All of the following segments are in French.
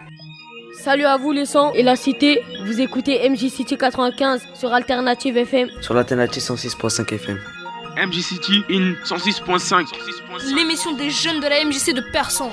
Salut à vous les sons et la cité, vous écoutez MJ City 95 sur Alternative FM. Sur l'Alternative 106.5 FM. MJ City in 106.5. L'émission des jeunes de la MJC de Persan.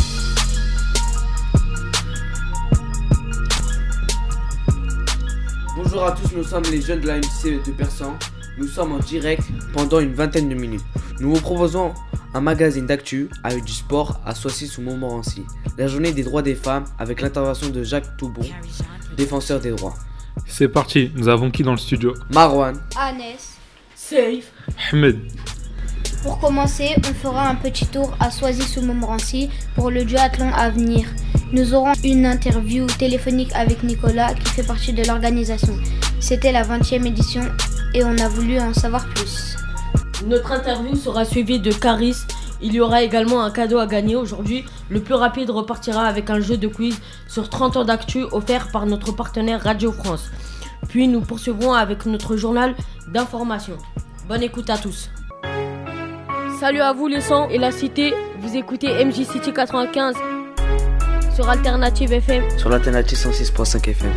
Bonjour à tous, nous sommes les jeunes de la MJC de Persan. Nous sommes en direct pendant une vingtaine de minutes. Nous vous proposons un magazine d'actu avec du sport à Soissy-sous-Montmorency. La journée des droits des femmes avec l'intervention de Jacques Toubon, défenseur des droits. C'est parti, nous avons qui dans le studio? Marwan, Anes. Safe. Ahmed. Pour commencer, on fera un petit tour à Soissy-sous-Montmorency pour le duathlon à venir. Nous aurons une interview téléphonique avec Nicolas qui fait partie de l'organisation. C'était la 20e édition et on a voulu en savoir plus. Notre interview sera suivie de Caris. Il y aura également un cadeau à gagner aujourd'hui. Le plus rapide repartira avec un jeu de quiz sur 30 ans d'actu offert par notre partenaire Radio France. Puis nous poursuivrons avec notre journal d'information. Bonne écoute à tous. Salut à vous les sons et la cité, vous écoutez MJ City 95 sur Alternative FM. sur l'Alternative 106.5 FM.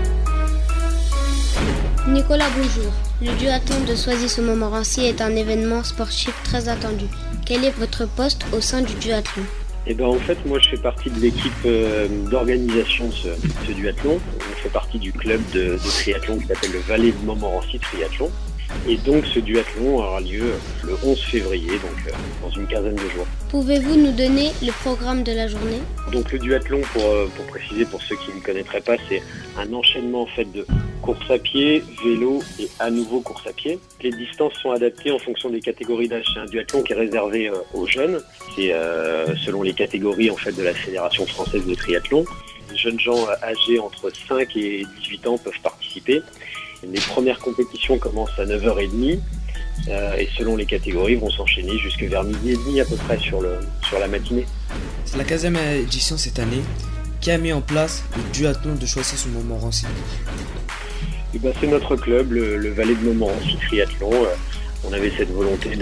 Nicolas, bonjour. Le duathlon de Soissy-sous-Montmorency est un événement sportif très attendu. Quel est votre poste au sein du duathlon ? En fait, moi je fais partie de l'équipe d'organisation de ce duathlon. On fait partie du club de triathlon qui s'appelle le Vallée de Montmorency Triathlon. Et donc ce duathlon aura lieu le 11 février, donc dans une quinzaine de jours. Pouvez-vous nous donner le programme de la journée ? Donc le duathlon, pour préciser pour ceux qui ne connaîtraient pas, c'est un enchaînement en fait de course à pied, vélo et à nouveau course à pied. Les distances sont adaptées en fonction des catégories d'âge. C'est un duathlon qui est réservé aux jeunes. C'est selon les catégories en fait de la Fédération française de triathlon. Les jeunes gens âgés entre 5 et 18 ans peuvent participer. Les premières compétitions commencent à 9h30 et selon les catégories vont s'enchaîner jusque vers midi et demi à peu près sur la matinée. C'est la 15e édition cette année. Qui a mis en place le duathlon de Soissy-sous-Montmorency ? C'est notre club, le Vallée de Montmorency Triathlon. On avait cette volonté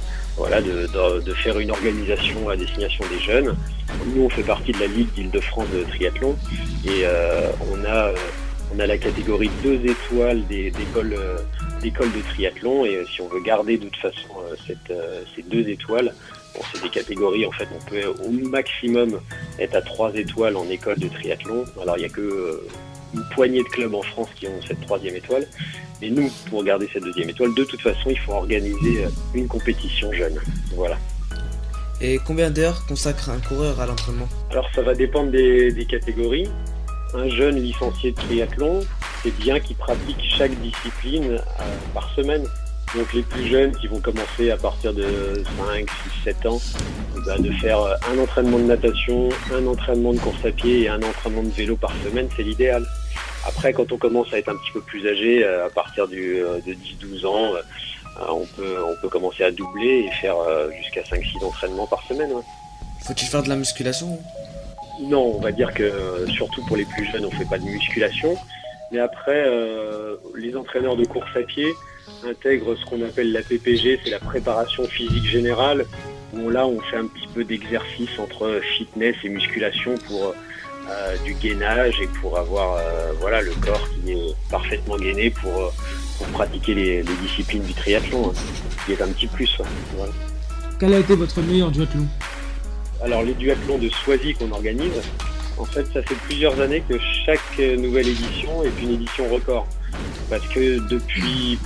de faire une organisation à destination des jeunes. Nous, on fait partie de la Ligue d'Île-de-France de triathlon et on a la catégorie 2 étoiles d'école de triathlon et si on veut garder de toute façon ces 2 étoiles, c'est des catégories en fait on peut au maximum être à 3 étoiles en école de triathlon. Alors il n'y a que une poignée de clubs en France qui ont cette 3e étoile. Mais nous, pour garder cette 2e étoile, de toute façon, il faut organiser une compétition jeune. Voilà. Et combien d'heures consacre un coureur à l'entraînement ? Alors ça va dépendre des catégories. Un jeune licencié de triathlon, c'est bien qu'il pratique chaque discipline par semaine. Donc les plus jeunes qui vont commencer à partir de 5, 6, 7 ans, de faire un entraînement de natation, un entraînement de course à pied et un entraînement de vélo par semaine, c'est l'idéal. Après, quand on commence à être un petit peu plus âgé, à partir de 10-12 ans, on peut commencer à doubler et faire jusqu'à 5-6 entraînements par semaine. Ouais. Faut-il faire de la musculation ? Non, on va dire que surtout pour les plus jeunes, on ne fait pas de musculation. Mais après, les entraîneurs de course à pied intègrent ce qu'on appelle la PPG, c'est la préparation physique générale. Où là, on fait un petit peu d'exercice entre fitness et musculation pour du gainage et pour avoir le corps qui est parfaitement gainé pour pratiquer les disciplines du triathlon, qui est un petit plus. Voilà. Quel a été votre meilleur duathlon ? Alors les duathlons de Soisy qu'on organise, en fait ça fait plusieurs années que chaque nouvelle édition est une édition record. Parce que depuis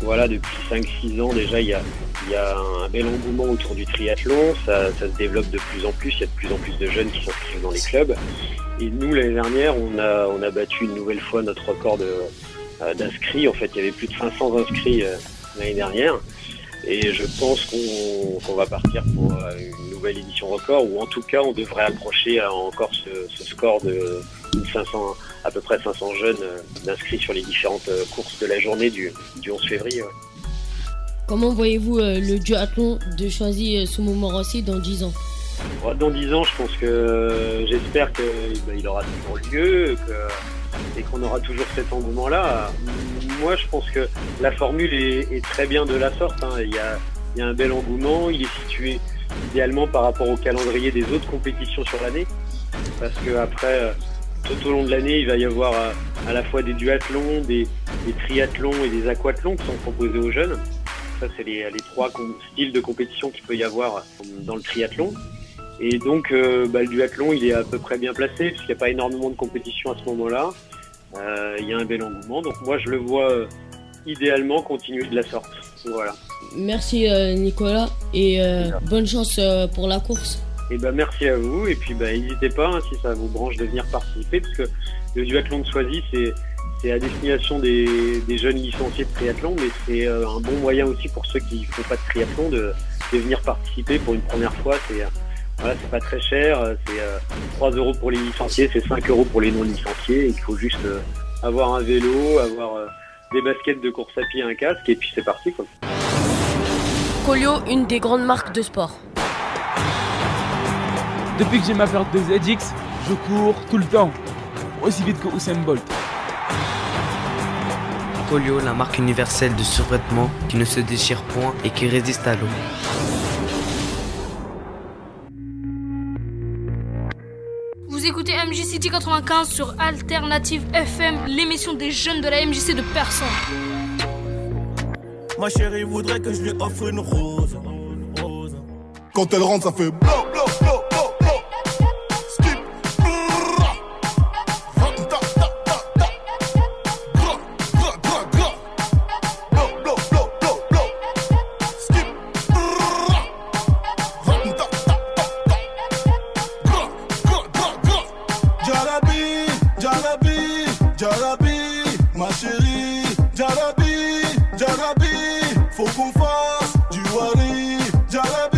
5-6 ans déjà il y a un bel engouement autour du triathlon, ça se développe de plus en plus, il y a de plus en plus de jeunes qui s'inscrivent dans les clubs. Et nous l'année dernière on a battu une nouvelle fois notre record d'inscrits. En fait il y avait plus de 500 inscrits l'année dernière. Et je pense qu'on va partir pour une nouvelle édition record, ou en tout cas on devrait approcher encore ce score de à peu près 500 jeunes d'inscrits sur les différentes courses de la journée du 11 février. Ouais. Comment voyez-vous le duathlon de Soissy-sous-Montmorency dans 10 ans ? Dans 10 ans, je pense que j'espère qu'il aura toujours lieu et qu'on aura toujours cet engouement-là. Moi, je pense que la formule est très bien de la sorte. Il y a un bel engouement. Il est situé idéalement par rapport au calendrier des autres compétitions sur l'année. Parce que après, tout au long de l'année, il va y avoir à la fois des duathlons, des triathlons et des aquathlons qui sont proposés aux jeunes. Ça, c'est les trois styles de compétition qu'il peut y avoir dans le triathlon. Et donc, le duathlon, il est à peu près bien placé, puisqu'il n'y a pas énormément de compétition à ce moment-là. Il y a un bel engouement. Donc moi, je le vois idéalement continuer de la sorte. Voilà. Merci Nicolas et bonne chance pour la course. Et merci à vous. Et puis n'hésitez pas, si ça vous branche, de venir participer, parce que le duathlon de Soisy, c'est à destination des jeunes licenciés de triathlon, mais c'est un bon moyen aussi pour ceux qui ne font pas de triathlon de venir participer pour une première fois. C'est pas très cher, c'est 3 € pour les licenciés, c'est 5 € pour les non licenciés. Il faut juste avoir un vélo, avoir des baskets de course à pied, un casque, et puis c'est parti, quoi. Collio, une des grandes marques de sport. Depuis que j'ai ma paire de ZX, je cours tout le temps, aussi vite que Usain Bolt. Collio, la marque universelle de survêtements qui ne se déchire point et qui résiste à l'eau. Vous écoutez MJCity 95 sur Alternative FM, l'émission des jeunes de la MJC de Persan. Ma chérie voudrait que je lui offre une rose. Quand elle rentre, ça fait blo blo blo blo blo. Skip. Ta ta ta ta. Gra gra gra gra. Blo blo blo blo blo. Skip. Ta ta ta ta. Gra gra gra gra. Jalabi, jalabi, jalabi, ma chérie. Jalabi, jalabi. Faut qu'on fasse du wari, jalabi.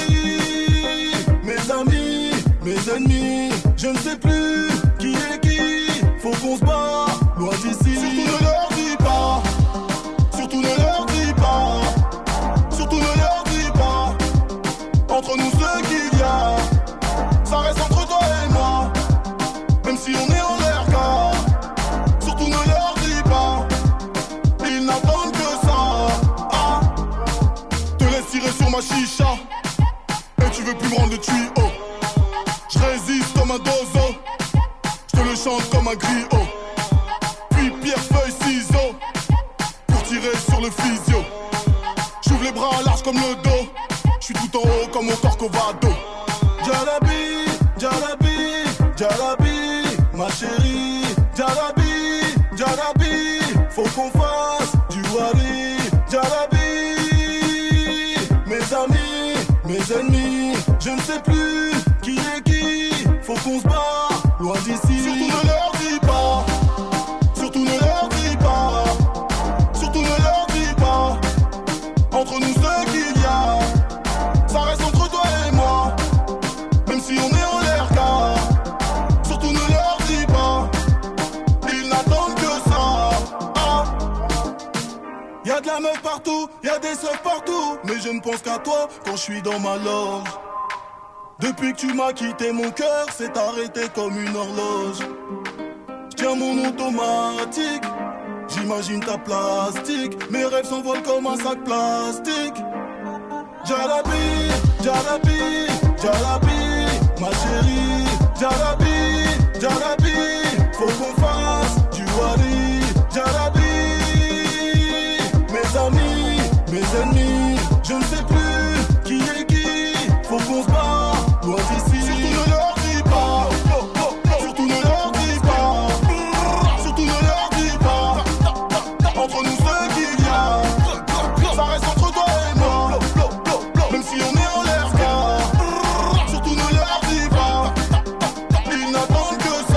Mes ennemis, je ne sais plus qui est qui. Faut qu'on se bat, loin d'ici. Surtout ne leur dis pas. Surtout ne leur dis pas. Surtout ne leur dis pas. Entre nous ce qu'il y a, ça reste entre toi et moi. Même si on est en l'air car. Surtout ne leur dis pas. Ils n'attendent que ça. Te laisse tirer sur ma chicha. Et tu veux plus me rendre le tuyau. Je résiste comme un dozo, je te le chante comme un griot. Puis pierre, feuille, ciseaux, pour tirer sur le physio. J'ouvre les bras larges comme le dos, je suis tout en haut comme mon Corcovado. Jalabi, jalabi, jalabi, ma chérie. Jalabi, jalabi, faut qu'on fasse du wari. Jalabi, mes amis, mes ennemis, je ne sais plus qui est qui. Faut qu'on se bat, loin d'ici. Surtout ne leur dis pas. Surtout ne leur dis pas. Surtout ne leur dis pas. Entre nous ce qu'il y a, ça reste entre toi et moi. Même si on est en l'air car. Surtout ne leur dis pas. Ils n'attendent que ça. Y'a de la meuf partout, y'a des seufs partout. Mais je ne pense qu'à toi quand je suis dans ma loge. Depuis que tu m'as quitté, mon cœur s'est arrêté comme une horloge. J'tiens mon automatique, j'imagine ta plastique. Mes rêves s'envolent comme un sac plastique. Jalabi, jalabi, jalabi, ma chérie. Jalabi, jalabi, faut qu'on fasse du wari. Jalabi, mes amis, mes ennemis, je ne sais plus qui est qui. Faut qu'on se bat. Surtout ne leur dis pas. Surtout ne leur dis pas. Surtout ne leur dis pas. Entre nous ce qu'il y a, ça reste entre toi et moi. Même si on est en l'air car. Surtout ne leur dis pas. Ils n'attendent que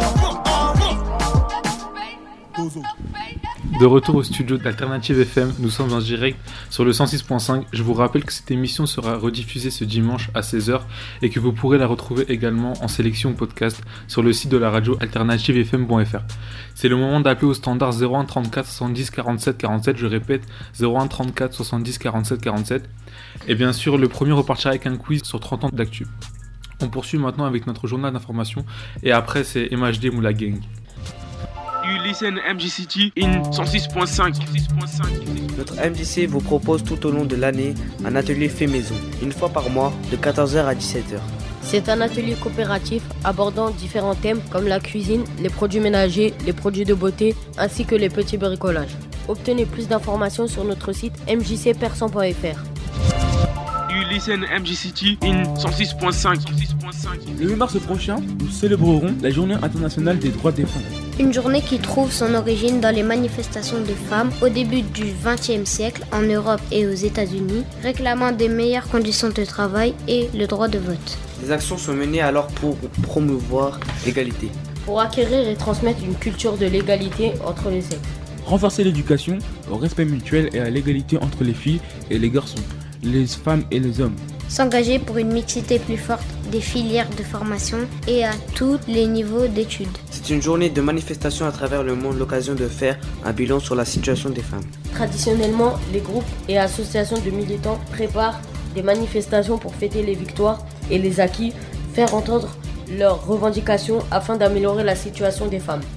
ça. De retour au studio d'Alternative FM, nous sommes en direct sur le 106.5. Je vous rappelle que cette émission sera rediffusée ce dimanche à 16h et que vous pourrez la retrouver également en sélection podcast sur le site de la radio alternativefm.fr. C'est le moment d'appeler au standard 01 34 70 47 47, je répète 01 34 70 47 47. Et bien sûr, le premier repartira avec un quiz sur 30 ans d'actu. On poursuit maintenant avec notre journal d'information et après c'est MHD Moula Gang. You listen MJCity in 106.5. Notre MJC vous propose tout au long de l'année un atelier fait maison, une fois par mois, de 14h à 17h. C'est un atelier coopératif abordant différents thèmes comme la cuisine, les produits ménagers, les produits de beauté ainsi que les petits bricolages. Obtenez plus d'informations sur notre site mjcpersan.fr. You listen MJCT in 106.5. Le 8 mars prochain, nous célébrerons la Journée internationale des droits des femmes. Une journée qui trouve son origine dans les manifestations de femmes au début du XXe siècle en Europe et aux États-Unis, réclamant des meilleures conditions de travail et le droit de vote. Des actions sont menées alors pour promouvoir l'égalité. Pour acquérir et transmettre une culture de l'égalité entre les sexes. Renforcer l'éducation au respect mutuel et à l'égalité entre les filles et les garçons, les femmes et les hommes. S'engager pour une mixité plus forte des filières de formation et à tous les niveaux d'études. C'est une journée de manifestation à travers le monde, l'occasion de faire un bilan sur la situation des femmes. Traditionnellement, les groupes et associations de militants préparent des manifestations pour fêter les victoires et les acquis, faire entendre leurs revendications afin d'améliorer la situation des femmes.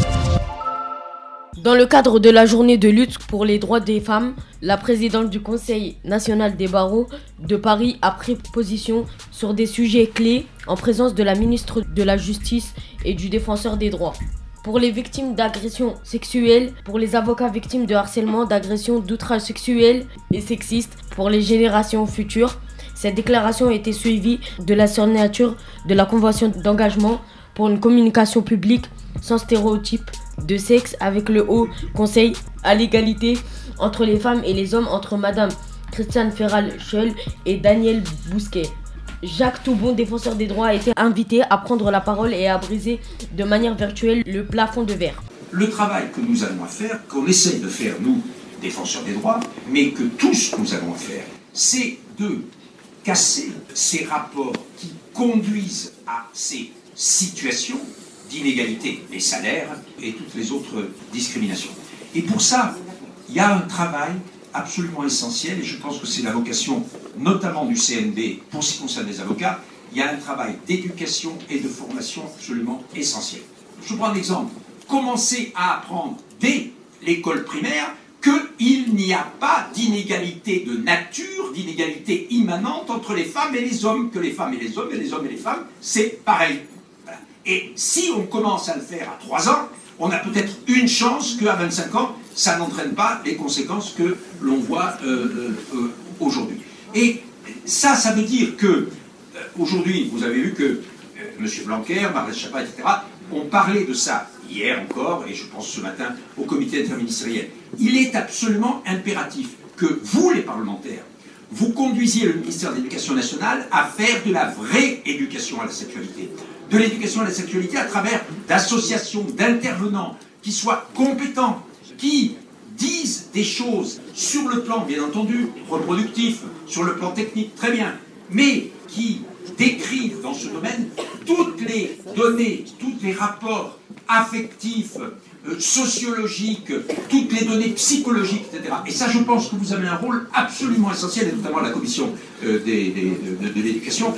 Dans le cadre de la journée de lutte pour les droits des femmes, la présidente du Conseil national des barreaux de Paris a pris position sur des sujets clés en présence de la ministre de la Justice et du défenseur des droits. Pour les victimes d'agressions sexuelles, pour les avocats victimes de harcèlement, d'agressions, d'outrage sexuel et sexiste, pour les générations futures, cette déclaration a été suivie de la signature de la Convention d'engagement pour une communication publique sans stéréotypes de sexe avec le Haut Conseil à l'égalité entre les femmes et les hommes entre Madame Christiane Ferral-Scheul et Daniel Bousquet. Jacques Toubon, défenseur des droits, a été invité à prendre la parole et à briser de manière virtuelle le plafond de verre. Le travail que nous allons faire, qu'on essaye de faire nous, défenseurs des droits, mais que tous nous allons faire, c'est de casser ces rapports qui conduisent à ces situations d'inégalité, les salaires et toutes les autres discriminations. Et pour ça, il y a un travail absolument essentiel, et je pense que c'est la vocation notamment du CNB pour ce qui concerne les avocats. Il y a un travail d'éducation et de formation absolument essentiel. Je prends un exemple. Commencez à apprendre dès l'école primaire qu'il n'y a pas d'inégalité de nature, d'inégalité immanente entre les femmes et les hommes, que les femmes et les hommes, et les hommes et les femmes, c'est pareil. Voilà. Et si on commence à le faire à 3 ans, on a peut-être une chance qu'à 25 ans, ça n'entraîne pas les conséquences que l'on voit aujourd'hui. Et ça veut dire que, aujourd'hui, vous avez vu que M. Blanquer, Marlène Schiappa, etc., ont parlé de ça hier encore, et je pense ce matin au comité interministériel. Il est absolument impératif que vous, les parlementaires, vous conduisiez le ministère de l'Éducation nationale à faire de la vraie éducation à la sexualité. De l'éducation à la sexualité à travers d'associations, d'intervenants qui soient compétents, qui disent des choses sur le plan, bien entendu, reproductif, sur le plan technique, très bien, mais qui décrivent dans ce domaine toutes les données, tous les rapports affectifs, sociologiques, toutes les données psychologiques, etc. Et ça, je pense que vous avez un rôle absolument essentiel, et notamment la commission de l'éducation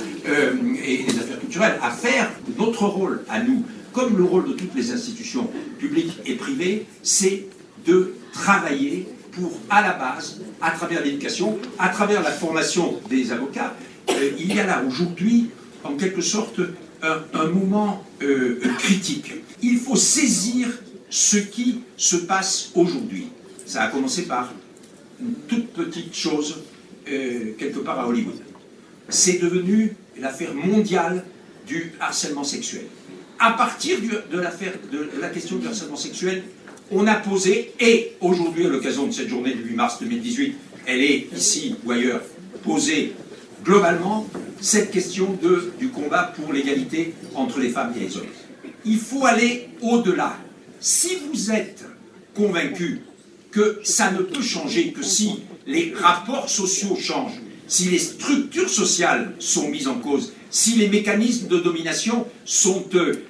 et des affaires culturelles, à faire. Notre rôle à nous, comme le rôle de toutes les institutions publiques et privées, c'est de travailler pour, à la base, à travers l'éducation, à travers la formation des avocats. Il y a là aujourd'hui, en quelque sorte, un moment critique. Il faut saisir ce qui se passe aujourd'hui. Ça a commencé par une toute petite chose, quelque part à Hollywood. C'est devenu l'affaire mondiale du harcèlement sexuel. À partir de la question du harcèlement sexuel, on a posé, et aujourd'hui, à l'occasion de cette journée du 8 mars 2018, elle est ici ou ailleurs posée globalement, cette question du combat pour l'égalité entre les femmes et les hommes. Il faut aller au-delà. Si vous êtes convaincu que ça ne peut changer que si les rapports sociaux changent, si les structures sociales sont mises en cause, si les mécanismes de domination sont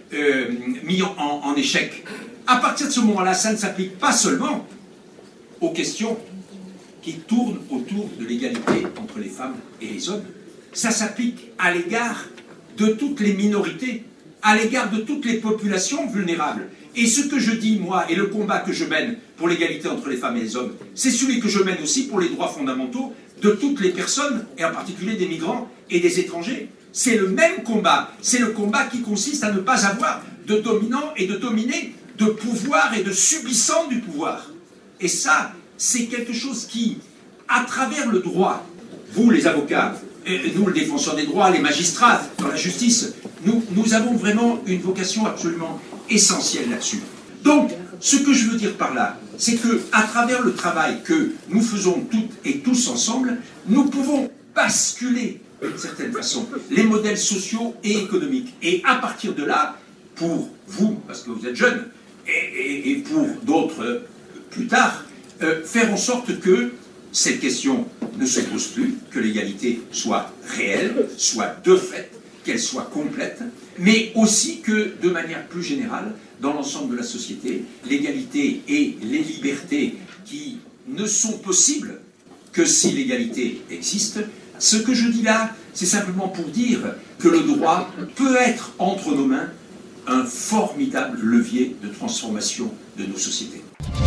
mis en échec, à partir de ce moment-là, ça ne s'applique pas seulement aux questions qui tournent autour de l'égalité entre les femmes et les hommes. Ça s'applique à l'égard de toutes les minorités, à l'égard de toutes les populations vulnérables. Et ce que je dis, moi, et le combat que je mène pour l'égalité entre les femmes et les hommes, c'est celui que je mène aussi pour les droits fondamentaux de toutes les personnes, et en particulier des migrants et des étrangers. C'est le même combat. C'est le combat qui consiste à ne pas avoir de dominant et de dominé, de pouvoir et de subissant du pouvoir. Et ça, c'est quelque chose qui, à travers le droit, vous les avocats, et nous le défenseur des droits, les magistrats dans la justice, nous avons vraiment une vocation absolument essentielle là-dessus. Donc, ce que je veux dire par là, c'est que à travers le travail que nous faisons toutes et tous ensemble, nous pouvons basculer d'une certaine façon les modèles sociaux et économiques. Et à partir de là, pour vous, parce que vous êtes jeunes, et pour d'autres plus tard, faire en sorte que cette question ne se pose plus, que l'égalité soit réelle, soit de fait, qu'elle soit complète, mais aussi que, de manière plus générale, dans l'ensemble de la société, l'égalité et les libertés qui ne sont possibles que si l'égalité existe. Ce que je dis là, c'est simplement pour dire que le droit peut être entre nos mains un formidable levier de transformation de nos sociétés.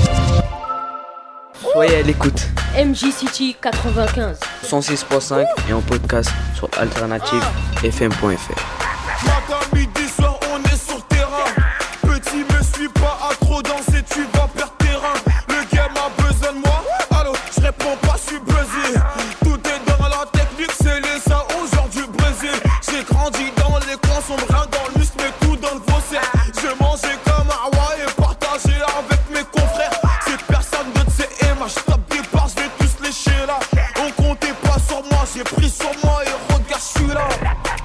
Soyez à l'écoute. MJ City 95. 106.5 et en podcast sur alternativefm.fr. Matin, midi, soir, on est sur terrain. Petit, me suis pas à trop danser, tu vas perdre terrain. Le game a besoin de moi, allô, je réponds pas, je suis buzzé. Tout est dans la technique, c'est les ça aujourd'hui Brésil. J'ai grandi dans les coins sombres, dans le muscle, mais tout dans le faussaire. Je mangeais comme un roi et partagé avec mes confrères. C'est personne de CMA, je tape des barres, je vais tous lécher là. On comptait pas sur moi, j'ai pris sur moi et regarde, je suis là.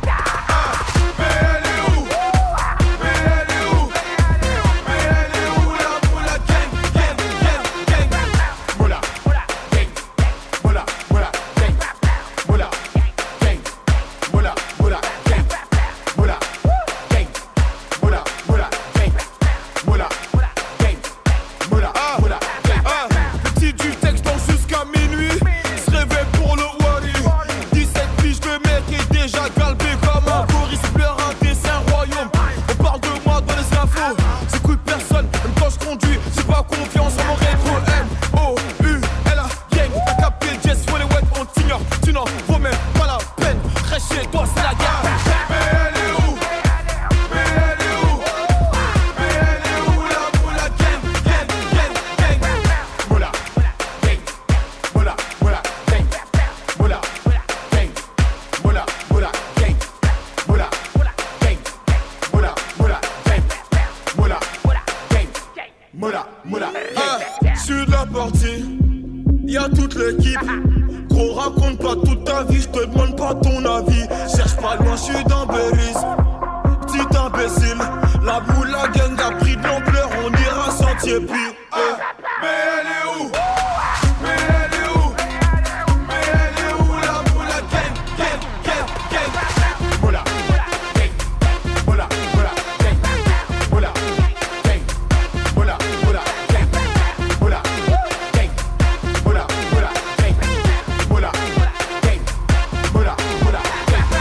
Sur la partie, y'a toute l'équipe. Gros, raconte pas toute ta vie, j'te demande pas ton avis. Cherche pas loin, j'suis dans Belize. Petit imbécile, la boule, la gang a pris de l'ampleur, on ira sentier puis. Mais elle est où? Mais elle est où? Mais elle est où la boule, la gang, gang, gang, gang? Moula, gang, moula, moula, gang, moula, gang, moula, moula, gang, moula, gang, moula, moula, gang, moula, gang, moula, moula, gang.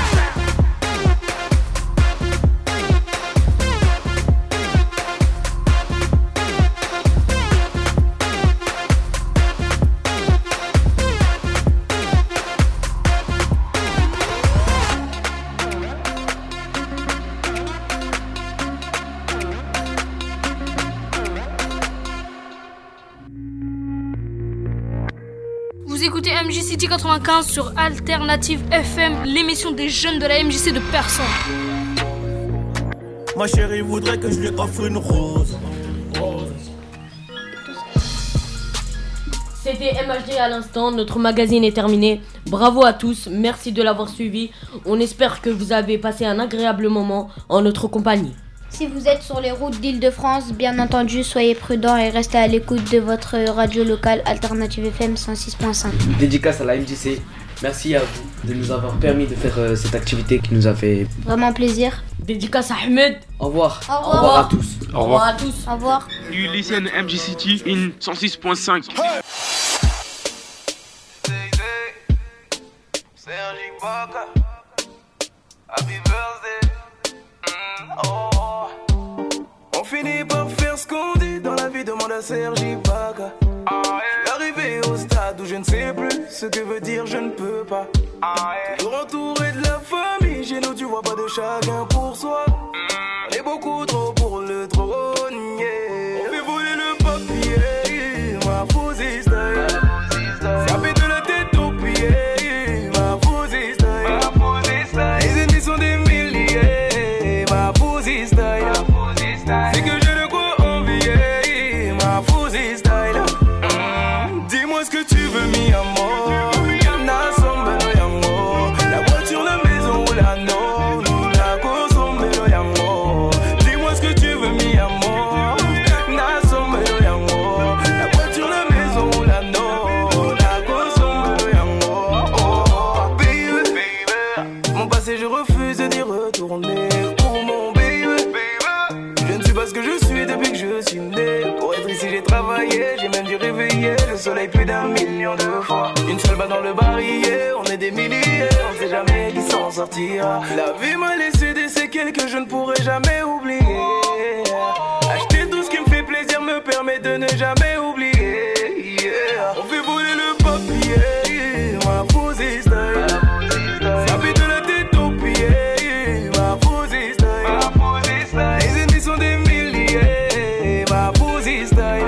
Vous écoutez MJ City 95 sur Alternative FM, l'émission des jeunes de la MJC de Persan. Ma chérie voudrait que je lui offre une rose. C'était MHD à l'instant, notre magazine est terminé. Bravo à tous, merci de l'avoir suivi. On espère que vous avez passé un agréable moment en notre compagnie. Si vous êtes sur les routes d'Île-de-France, bien entendu, soyez prudents et restez à l'écoute de votre radio locale Alternative FM 106.5. Dédicace à la MJC. Merci à vous de nous avoir permis de faire cette activité qui nous a fait Vraiment plaisir. Dédicace à Ahmed. Au revoir. Au revoir. Au revoir à tous. Au revoir à tous. Au revoir. You listen MJ City in 106.5. On finit par faire ce qu'on dit dans la vie, demande à Sergi Baka. L'arrivée arrivé au stade où je ne sais plus ce que veut dire je ne peux pas. Toujours entouré de la famille, chez nous tu vois pas de chacun pour soi. On est beaucoup trop pour le trône, yeah. On fait voler le papier, ma fausse style. Ça fait de la tête aux pieds, ma fausse style. Les ennemis sont des milliers, ma fausse style. C'est que j'ai de quoi envier, ma fausse style. Dis-moi ce que tu veux, mi amor. Na sombe yango. La voiture, la maison ou la no. Na kosombe yango. Dis-moi ce que tu veux, mi amor. Na sombe yango. La voiture, la maison ou la no. Na kosombe yango. Oh, baby, baby. Mon passé, je refuse d'y retourner. Oh, mon baby, baby. Je ne suis pas ce que je suis depuis que je suis né. Pour être ici, j'ai travaillé. J'ai même dû réveiller le soleil plus d'1 million de fois. Une seule balle dans le barillet, on est des milliers, on sait jamais qui s'en sortira. La vie m'a laissé des séquelles que je ne pourrai jamais oublier. Acheter tout ce qui me fait plaisir me permet de ne jamais oublier. Yeah. On fait voler le papier, ma fausse style. Ça fait de la tête aux pieds, ma fausse style. Les ennemis sont des milliers, ma fausse style.